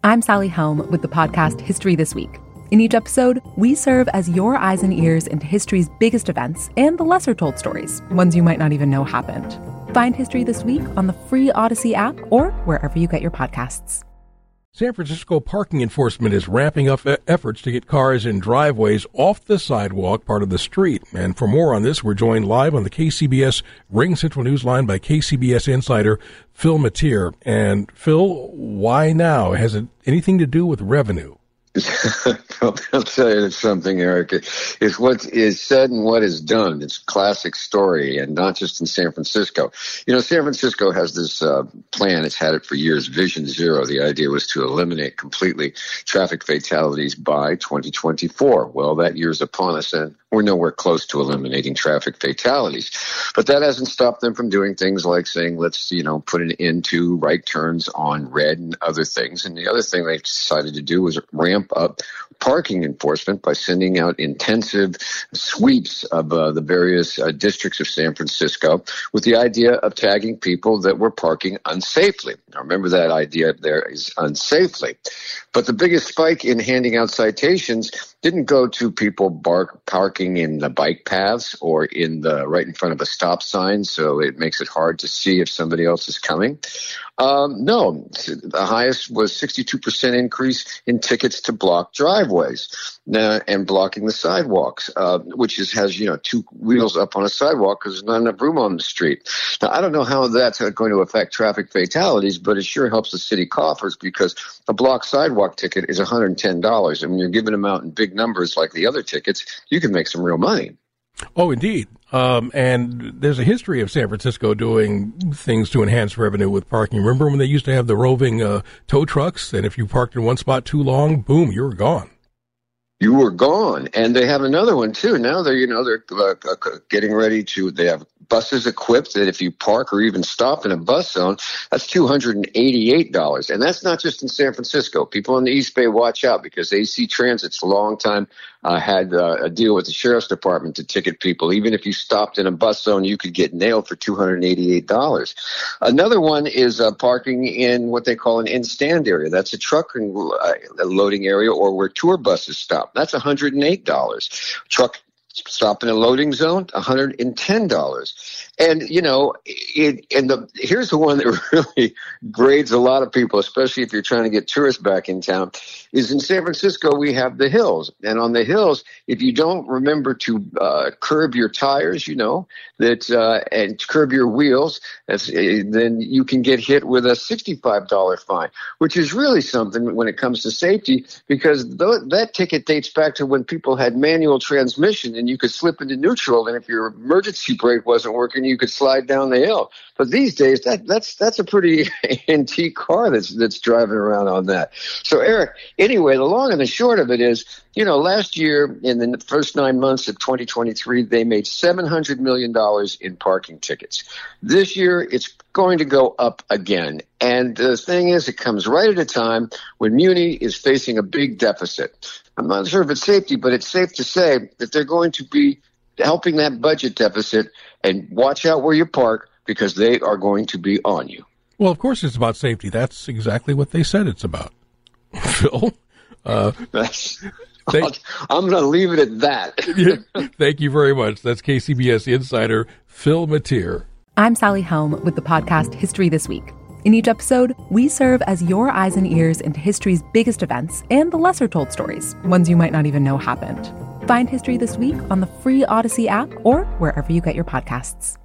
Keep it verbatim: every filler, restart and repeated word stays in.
I'm Sally Helm with the podcast History This Week. In each episode, we serve as your eyes and ears into history's biggest events and the lesser-told stories, ones you might not even know happened. Find History This Week on the free Odyssey app or wherever you get your podcasts. San Francisco parking enforcement is ramping up efforts to get cars in driveways off the sidewalk part of the street. And for more on this, we're joined live on the K C B S Ring Central Newsline by K C B S insider Phil Matier. And Phil, why now? Has it anything to do with revenue? I'll tell you something, Eric. It's what is said and what is done. It's a classic story, and not just in San Francisco. You know, San Francisco has this uh, plan. It's had it for years, Vision Zero. The idea was to eliminate completely traffic fatalities by twenty twenty-four. Well, that year's upon us, and we're nowhere close to eliminating traffic fatalities. But that hasn't stopped them from doing things like saying, let's, you know, put an end to right turns on red and other things. And the other thing they decided to do was ramp up parking enforcement by sending out intensive sweeps of uh, the various uh, districts of San Francisco with the idea of tagging people that were parking unsafely. Now, remember that idea there is unsafely. But the biggest spike in handing out citations didn't go to people bark, parking in the bike paths or in the right in front of a stop sign, so it makes it hard to see if somebody else is coming. Um, no, the highest was sixty-two percent increase in tickets to block driveways uh, and blocking the sidewalks, uh, which is, has, you know, two wheels up on a sidewalk because there's not enough room on the street. Now, I don't know how that's going to affect traffic fatalities, but it sure helps the city coffers because a block sidewalk ticket is one hundred ten dollars. And when you're giving them out in big numbers like the other tickets, you can make some real money. Oh, indeed. Um, and there's a history of San Francisco doing things to enhance revenue with parking. Remember when they used to have the roving uh, tow trucks, and if you parked in one spot too long, boom, you were gone. You were gone. And they have another one, too. Now they're, you know, they're uh, getting ready to, they have buses equipped that if you park or even stop in a bus zone, that's two hundred eighty-eight dollars. And that's not just in San Francisco. People in the East Bay, watch out, because A C Transit's a long time uh, had uh, a deal with the Sheriff's Department to ticket people. Even if you stopped in a bus zone, you could get nailed for two hundred eighty-eight dollars. Another one is uh, parking in what they call an in-stand area. That's a truck uh, loading area or where tour buses stop. That's one hundred eight dollars. Truck stop in a loading zone, one hundred ten dollars. And, you know, it, and the here's the one that really grades a lot of people, especially if you're trying to get tourists back in town, is in San Francisco, we have the hills. And on the hills, if you don't remember to uh, curb your tires, you know, that uh, and curb your wheels, that's, uh, then you can get hit with a sixty-five dollars fine, which is really something when it comes to safety, because th- that ticket dates back to when people had manual transmission and you could slip into neutral, and if your emergency brake wasn't working, you could slide down the hill. But these days, that that's that's a pretty antique car that's that's driving around on that. So, Eric, anyway, the long and the short of it is, you know, last year in the first nine months of twenty twenty-three, they made seven hundred million dollars in parking tickets. This year, it's going to go up again. And the thing is, it comes right at a time when Muni is facing a big deficit. I'm not sure if it's safety, but it's safe to say that they're going to be helping that budget deficit, and watch out where you park because they are going to be on you. Well, of course it's about safety. That's exactly what they said it's about. Phil? Uh, That's, thank, I'm going to leave it at that. Thank you very much. That's K C B S insider Phil Matier. I'm Sally Helm with the podcast History This Week. In each episode, we serve as your eyes and ears into history's biggest events and the lesser-told stories, ones you might not even know happened. Find History This Week on the free Odyssey app or wherever you get your podcasts.